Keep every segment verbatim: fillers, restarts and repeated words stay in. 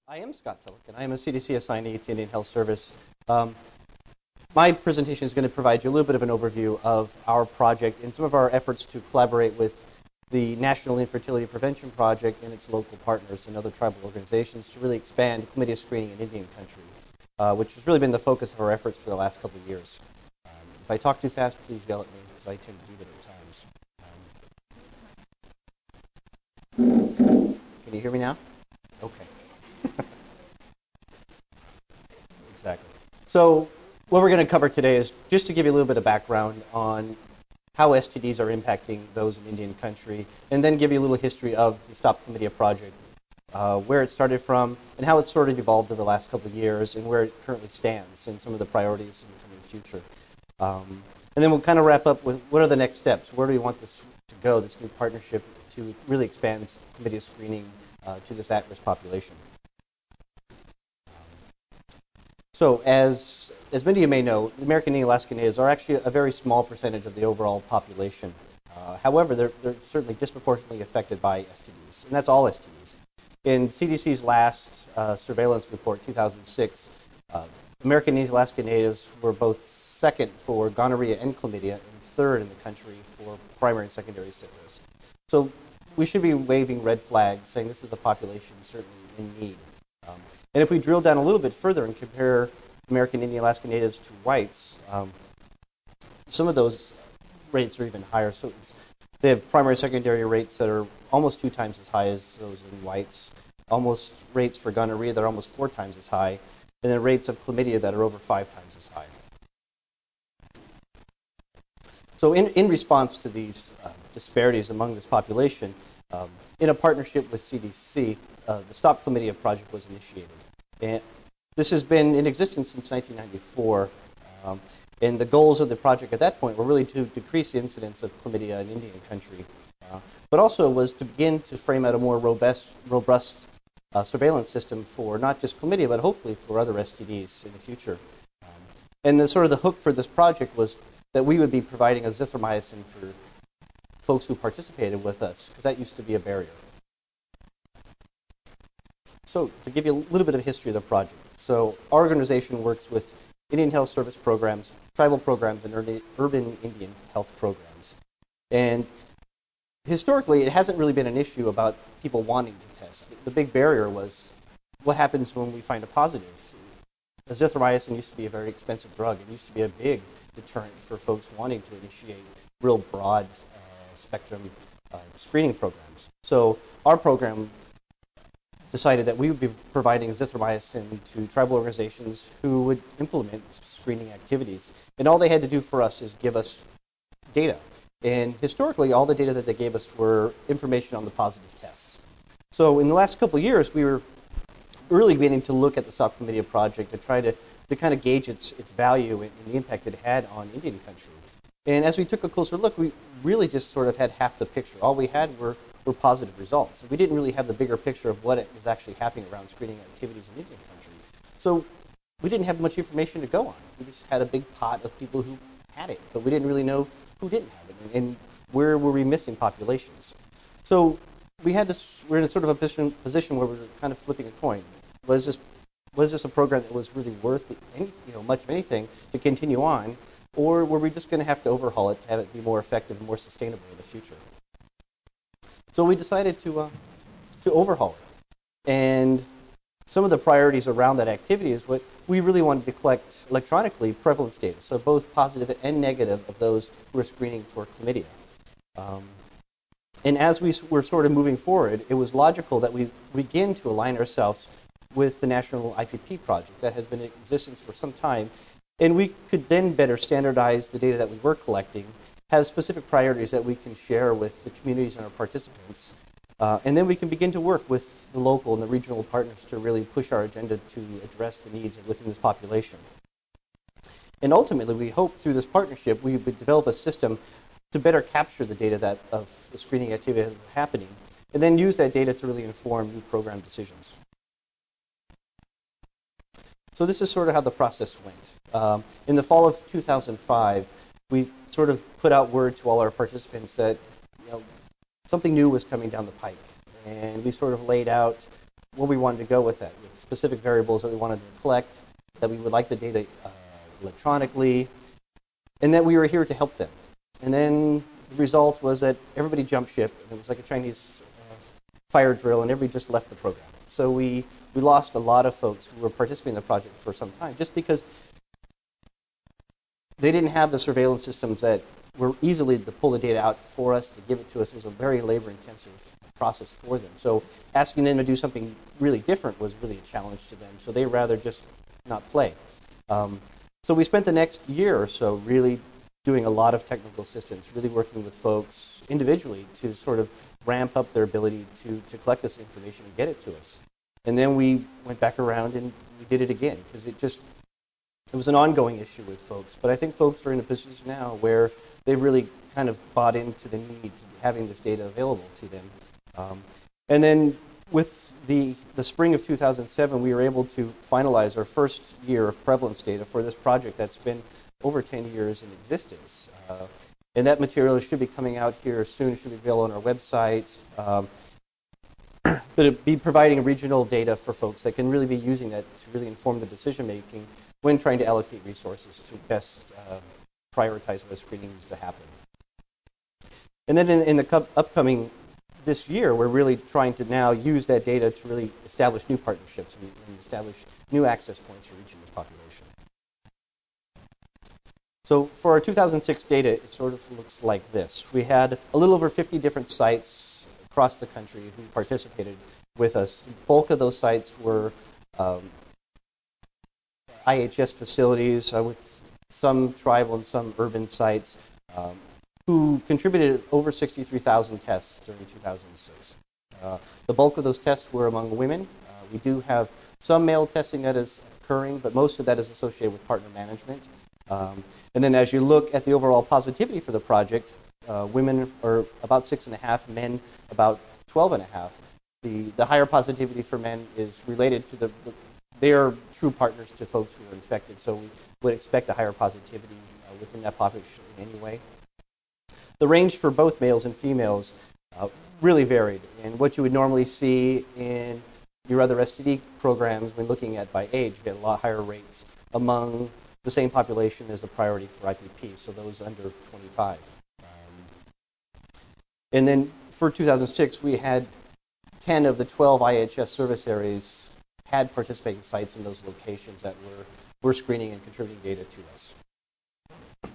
I am Scott Tillican. I am a C D C assignee to Indian Health Service. Um, my presentation is going to provide you a little bit of an overview of our project and some of our efforts to collaborate with the National Infertility Prevention Project and its local partners and other tribal organizations to really expand chlamydia screening in Indian country, uh, which has really been the focus of our efforts for the last couple of years. Um, if I talk too fast, please yell at me, because I tend to do that at times. Um, can you hear me now? Okay. Exactly. So what we're going to cover today is just to give you a little bit of background on how S T Ds are impacting those in Indian country, and then give you a little history of the Stop Chlamydia project, uh, where it started from, and how it's sort of evolved over the last couple of years, and where it currently stands, and some of the priorities in the coming future. Um, and then we'll kind of wrap up with what are the next steps? Where do we want this to go, this new partnership, to really expand chlamydia screening uh, to this at-risk population? So as, as many of you may know, the American Indian Alaska Natives are actually a very small percentage of the overall population. Uh, however, they're, they're certainly disproportionately affected by S T Ds, and that's all S T Ds. In C D C's last uh, surveillance report, two thousand six, uh, American Indian Alaska Natives were both second for gonorrhea and chlamydia, and third in the country for primary and secondary syphilis. So we should be waving red flags, saying this is a population certainly in need. Um, and if we drill down a little bit further and compare American Indian Alaska Natives to whites, um, some of those rates are even higher. So it's, they have primary secondary rates that are almost two times as high as those in whites, almost rates for gonorrhea that are almost four times as high, and then rates of chlamydia that are over five times as high. So in, in response to these uh, disparities among this population, um, in a partnership with C D C, uh, the Stop Chlamydia project was initiated. And this has been in existence since nineteen ninety-four, um, and the goals of the project at that point were really to decrease the incidence of chlamydia in Indian country, uh, but also was to begin to frame out a more robust, robust uh, surveillance system for not just chlamydia, but hopefully for other S T Ds in the future. Um, and the sort of the hook for this project was that we would be providing azithromycin for folks who participated with us, because that used to be a barrier. So to give you a little bit of history of the project. So our organization works with Indian Health Service programs, tribal programs, and urban Indian health programs. And historically, it hasn't really been an issue about people wanting to test. The big barrier was what happens when we find a positive. Azithromycin used to be a very expensive drug. It used to be a big deterrent for folks wanting to initiate real broad uh, spectrum uh, screening programs. So our program decided that we would be providing azithromycin to tribal organizations who would implement screening activities. And all they had to do for us is give us data. And historically, all the data that they gave us were information on the positive tests. So in the last couple of years, we were really beginning to look at the Stop Chlamydia project to try to, to kind of gauge its, its value and, and the impact it had on Indian country. And as we took a closer look, we really just sort of had half the picture. All we had were were positive results. We didn't really have the bigger picture of what was actually happening around screening activities in Indian country. So we didn't have much information to go on. We just had a big pot of people who had it, but we didn't really know who didn't have it, and, and where were we missing populations. So we had this, we're in a sort of a position, position where we were kind of flipping a coin. Was this, was this a program that was really worth any, you know, much of anything to continue on, or were we just going to have to overhaul it to have it be more effective and more sustainable in the future? So we decided to, uh, to overhaul it. And some of the priorities around that activity is what we really wanted to collect electronically prevalence data, so both positive and negative of those who are screening for chlamydia. Um, and as we were sort of moving forward, it was logical that we begin to align ourselves with the National I P P project that has been in existence for some time. And we could then better standardize the data that we were collecting, have specific priorities that we can share with the communities and our participants. Uh, and then we can begin to work with the local and the regional partners to really push our agenda to address the needs within this population. And ultimately, we hope through this partnership, we would develop a system to better capture the data that of the screening activity that is happening, and then use that data to really inform new program decisions. So this is sort of how the process went. Um, in the fall of two thousand five, we sort of put out word to all our participants that, you know, something new was coming down the pike. And we sort of laid out where we wanted to go with that, with specific variables that we wanted to collect, that we would like the data uh, electronically, and that we were here to help them. And then the result was that everybody jumped ship, and it was like a Chinese uh, fire drill, and everybody just left the program. So we, we lost a lot of folks who were participating in the project for some time, just because they didn't have the surveillance systems that were easily to pull the data out for us, to give it to us. It was a very labor-intensive process for them. So asking them to do something really different was really a challenge to them. So they rather just not play. Um, so we spent the next year or so really doing a lot of technical assistance, really working with folks individually to sort of ramp up their ability to, to collect this information and get it to us. And then we went back around and we did it again, because it just, it was an ongoing issue with folks. But I think folks are in a position now where they've really kind of bought into the need to having this data available to them. Um, and then with the, the spring of two thousand seven, we were able to finalize our first year of prevalence data for this project that's been over ten years in existence. Uh, and that material should be coming out here soon. It should be available on our website. Um, but it'll be providing regional data for folks that can really be using that to really inform the decision making when trying to allocate resources to best uh, prioritize what screening needs to happen. And then in, in the upcoming this year, we're really trying to now use that data to really establish new partnerships and, and establish new access points for reaching this population. So for our two thousand six data, it sort of looks like this. We had a little over fifty different sites across the country who participated with us. The bulk of those sites were um, I H S facilities uh, with some tribal and some urban sites um, who contributed over sixty-three thousand tests during two thousand six. Uh, the bulk of those tests were among women. Uh, we do have some male testing that is occurring, but most of that is associated with partner management. Um, and then as you look at the overall positivity for the project, uh, women are about six and a half, men about twelve and a half. The, the higher positivity for men is related to the, the they are true partners to folks who are infected, so we would expect a higher positivity uh, within that population anyway. The range for both males and females uh, really varied, and what you would normally see in your other S T D programs when looking at by age, we had a lot higher rates among the same population as the priority for I P P, so those under twenty-five. Um, and then for two thousand six, we had ten of the twelve I H S service areas had participating sites in those locations that were, were screening and contributing data to us.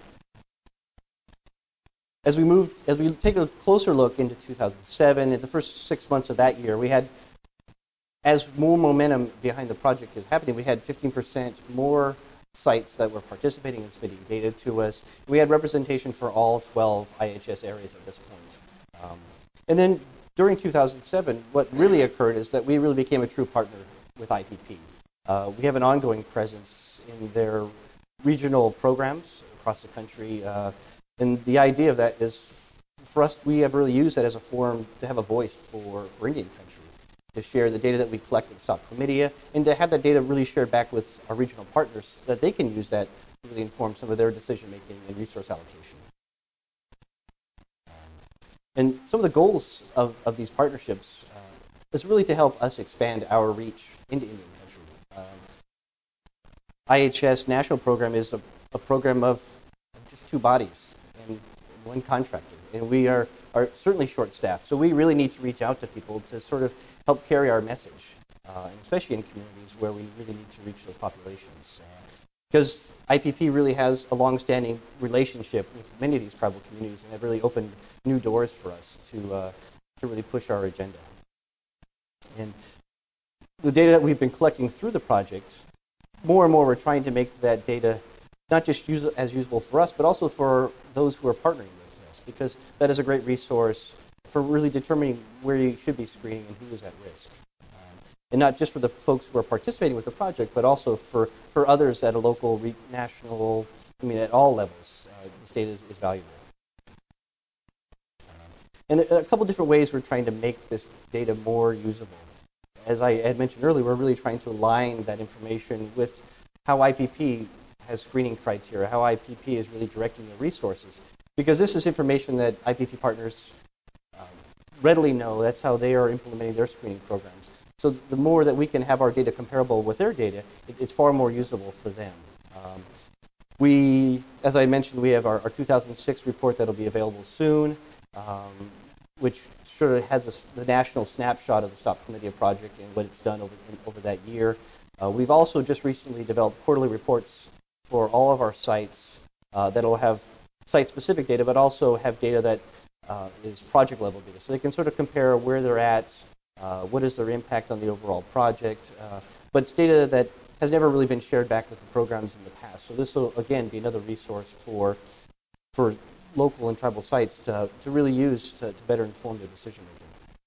As we moved, as we take a closer look into two thousand seven, in the first six months of that year, we had, as more momentum behind the project is happening, we had fifteen percent more sites that were participating and submitting data to us. We had representation for all twelve I H S areas at this point. Um, and then during two thousand seven, what really occurred is that we really became a true partner with I P P. Uh, we have an ongoing presence in their regional programs across the country. Uh, and the idea of that is, for us, we have really used that as a forum to have a voice for, for Indian country, to share the data that we collect with Stop Chlamydia, and to have that data really shared back with our regional partners so that they can use that to really inform some of their decision-making and resource allocation. And some of the goals of, of these partnerships uh, is really to help us expand our reach into Indian country. Um, I H S National Program is a, a program of just two bodies and one contractor. And we are, are certainly short-staffed, so we really need to reach out to people to sort of help carry our message, uh, and especially in communities where we really need to reach those populations. Uh, because I P P really has a long-standing relationship with many of these tribal communities, and have really opened new doors for us to, uh, to really push our agenda. And the data that we've been collecting through the project, more and more we're trying to make that data not just use, as usable for us, but also for those who are partnering with us, because that is a great resource for really determining where you should be screening and who is at risk. Um, and not just for the folks who are participating with the project, but also for, for others at a local, re- national, I mean, at all levels, uh, this data is, is valuable. And there are a couple different ways we're trying to make this data more usable. As I had mentioned earlier, we're really trying to align that information with how I P P has screening criteria, how I P P is really directing the resources. Because this is information that I P P partners um, readily know. That's how they are implementing their screening programs. So the more that we can have our data comparable with their data, it, it's far more usable for them. Um, we, as I mentioned, we have our, our two thousand six report that'll be available soon, um, which sort of has a, the national snapshot of the Stop Chlamydia project and what it's done over, in, over that year. Uh, we've also just recently developed quarterly reports for all of our sites uh, that'll have site-specific data, but also have data that uh, is project-level data. So they can sort of compare where they're at, uh, what is their impact on the overall project, uh, but it's data that has never really been shared back with the programs in the past. So this will, again, be another resource for, for local and tribal sites to, to really use to, to better inform their decision making.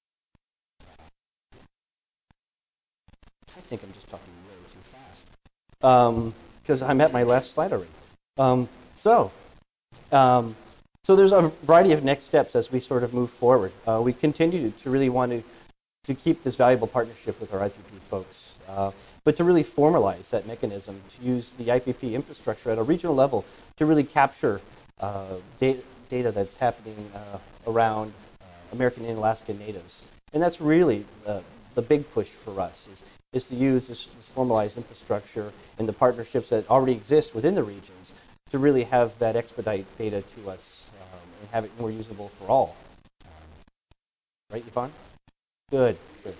I think I'm just talking way too fast because um, I'm at my last slide already. Um, so, um, so there's a variety of next steps as we sort of move forward. Uh, we continue to really want to, to keep this valuable partnership with our I P P folks, uh, but to really formalize that mechanism to use the I P P infrastructure at a regional level to really capture uh, data, data that's happening uh, around uh, American and Alaskan natives. And that's really uh, the big push for us is, is to use this, this formalized infrastructure and the partnerships that already exist within the regions to really have that expedite data to us um, and have it more usable for all. Um, right, Yvonne? Good, good.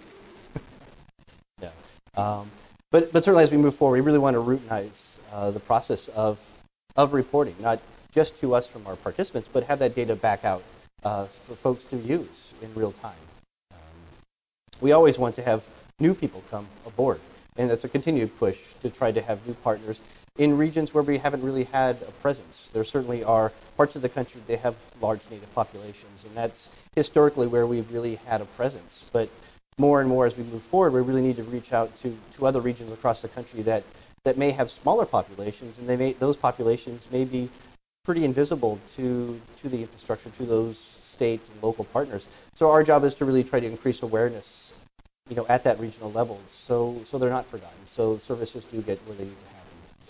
Yeah. Um, but, but certainly as we move forward, we really want to routinize uh, the process of, of reporting, not just to us from our participants, but have that data back out uh, for folks to use in real time. Um, we always want to have new people come aboard, and that's a continued push to try to have new partners in regions where we haven't really had a presence. There certainly are parts of the country that have large native populations, and that's historically where we've really had a presence. But more and more as we move forward, we really need to reach out to, to other regions across the country that, that may have smaller populations, and they may, those populations may be pretty invisible to, to the infrastructure, to those state and local partners. So our job is to really try to increase awareness, you know, at that regional level, so, so they're not forgotten, so services do get where they need to happen.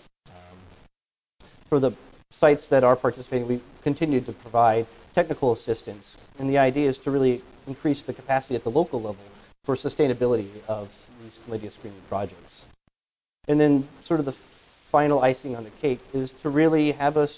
Um, for the sites that are participating, we continue to provide technical assistance, and the idea is to really increase the capacity at the local level for sustainability of these chlamydia screening projects. And then sort of the final icing on the cake is to really have us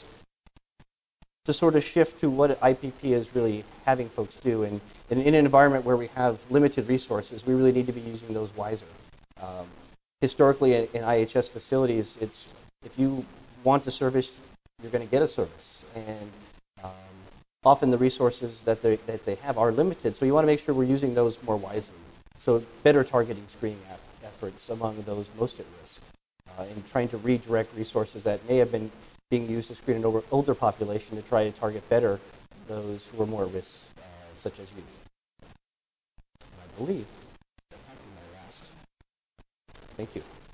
to sort of shift to what I P P is really having folks do. And, and in an environment where we have limited resources, we really need to be using those wiser. Um, historically, in, in I H S facilities, it's if you want a service, you're going to get a service. And um, often the resources that they, that they have are limited, so you want to make sure we're using those more wisely. So better targeting screening efforts among those most at risk, uh, and trying to redirect resources that may have been being used to screen an over, older population to try to target better those who are more at risk, uh, such as youth. And I believe that might be my last. Thank you.